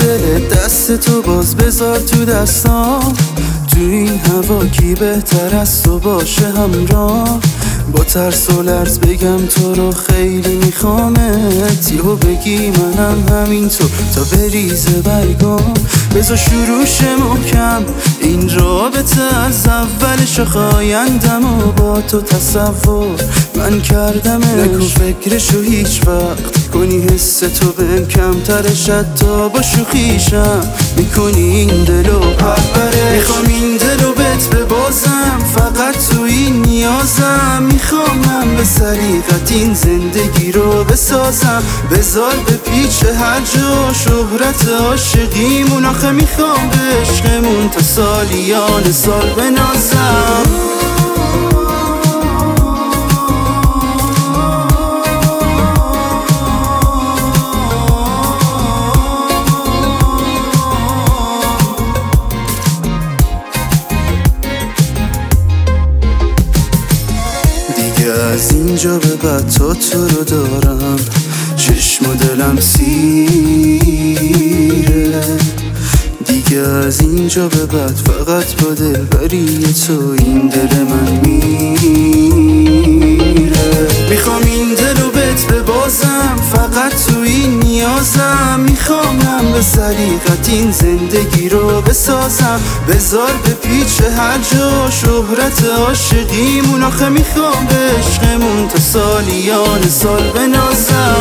دلت دست تو باز بذار تو دستام. تو این هوا کی بهتر از تو باشه همراه. با ترس و لرز بگم تو رو خیلی میخوامت، یهو بگی منم همین تو تا بریزه برگام. بذار شروعش محکم این رابطه، از اولش آیندم و با تو تصور من کردمش. نکن فکرشو هیچ وقت کنی حس تو بهم کمترش، حتی با شوخیشم میکنی این دلو پرپرش. میخوام این دلو بهت ببازم، فقط تو این نیازم. میخوام من به سریقت این زندگی رو بسازم، بذار به پیچ هر جا شهرت عاشقیمون. آخه میخوام به عشقمون تا سالیان سال بنازم. از اینجا به بعد تا تو رو دارم، چشم و دلم سیره. دیگه از اینجا به بعد فقط با دلبری تو این دل من میره. میخوام این دلو بهت ببازم، فقط تو این نیازم. میخوام من به سریقت این زندگی رو بسازم، بذار به پیچ هر جا شهرت عاشقیمون. آخه میخوام به عشقمون تا سالیان سال بنازم.